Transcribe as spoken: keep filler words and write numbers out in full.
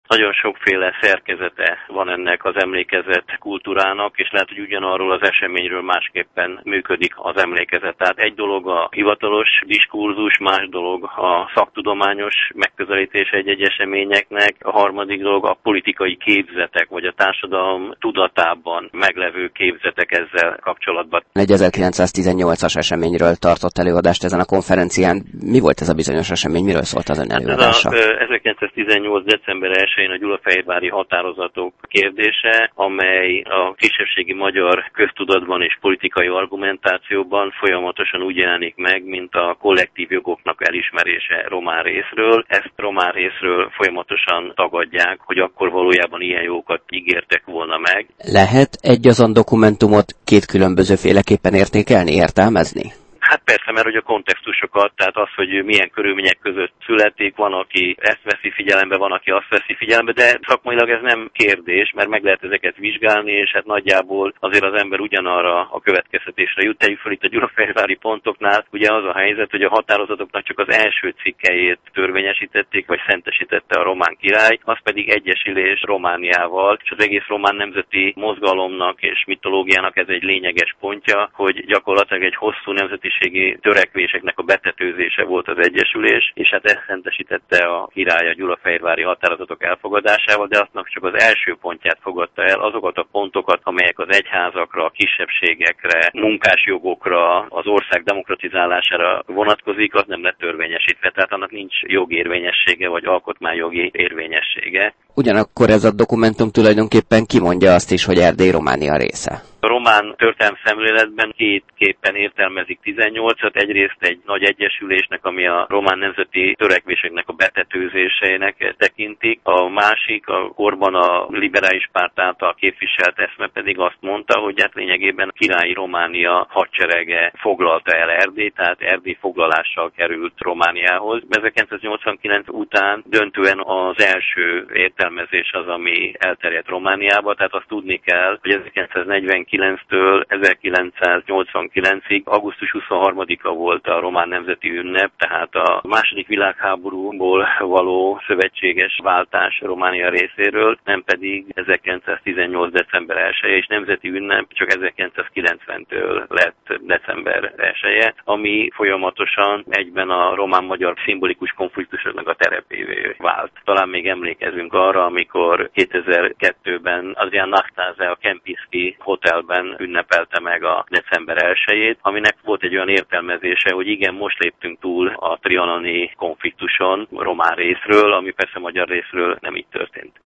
Nagyon sokféle szerkezete van ennek az emlékezet kultúrának, és lehet, hogy ugyanarról az eseményről másképpen működik az emlékezet. Tehát egy dolog a hivatalos diskurzus, más dolog a szaktudományos megközelítés egy-egy eseményeknek, a harmadik dolog a politikai képzetek, vagy a társadalom tudatában meglevő képzetek ezzel kapcsolatban. Egy ezerkilencszáztizennyolcas eseményről tartott előadást ezen a konferencián. Mi volt ez a bizonyos esemény? Miről szólt az ön előadása? Hát ez a ezerkilencszáztizennyolc. december elsején a gyulafehérvári határozatok kérdése, amely a kisebbségi magyar köztudatban és politikai argumentációban folyamatosan úgy jelenik meg, mint a kollektív jogoknak elismerése román részről. Ezt román részről folyamatosan tagadják, hogy akkor valójában ilyen jogokat ígértek volna meg. Lehet egy azon dokumentumot két különböző féleképpen értékelni, értelmezni? Hát persze, mert hogy a kontextusokat, tehát az, hogy milyen körülmények között születik, van, aki ezt veszi figyelembe, van, aki azt veszi figyelembe, de szakmailag ez nem kérdés, mert meg lehet ezeket vizsgálni, és hát nagyjából azért az ember ugyanarra a következtetésre jut. Tegyük fel itt a gyulafehérvári pontoknál, ugye az a helyzet, hogy a határozatoknak csak az első cikkelyét törvényesítették, vagy szentesítette a román király, az pedig egyesülés Romániával, és az egész román nemzeti mozgalomnak és mitológiának ez egy lényeges pontja, hogy gyakorlatilag egy hosszú nemzeti törekvéseknek a betetőzése volt az egyesülés, és hát ezt szentesítette a király a gyulafehérvári határozatok elfogadásával, de aztnak csak az első pontját fogadta el, azokat a pontokat, amelyek az egyházakra, a kisebbségekre, munkásjogokra, az ország demokratizálására vonatkozik, az nem lett törvényesítve, tehát annak nincs jogérvényessége vagy alkotmányjogi érvényessége. Ugyanakkor ez a dokumentum tulajdonképpen kimondja azt is, hogy Erdély Románia része. A román történelmi szemléletben kétképpen értelmezik tizennyolcat, egyrészt egy nagy egyesülésnek, ami a román nemzeti törekvéseknek a betetőzésének tekintik, a másik, a korban a liberális párt által képviselt eszme pedig azt mondta, hogy hát lényegében a királyi Románia hadserege foglalta el Erdélyt, tehát Erdély foglalással került Romániához. ezerkilencszáznyolcvankilenc után döntően az első értelmezés az, ami elterjedt Romániába, tehát azt tudni kell, hogy ezerkilencszáznegyvenkilenctől ezerkilencszáznyolcvankilencig augusztus huszonharmadika volt a román nemzeti ünnep, tehát a második világháborúból való szövetséges váltás Románia részéről, nem pedig ezerkilencszáztizennyolc. december elseje, és nemzeti ünnep csak ezerkilencszázkilencventől lett december elseje, ami folyamatosan egyben a román-magyar szimbolikus konfliktusoknak a terepévé vált. Talán még emlékezünk arra, amikor kétezer-kettőben Adrián Nachtáze a Kempinski hotelben ünnepelte meg a december elsejét, aminek volt egy olyan értelmezése, hogy igen, most léptünk túl a trianoni konfliktuson román részről, ami persze magyar részről nem így történt.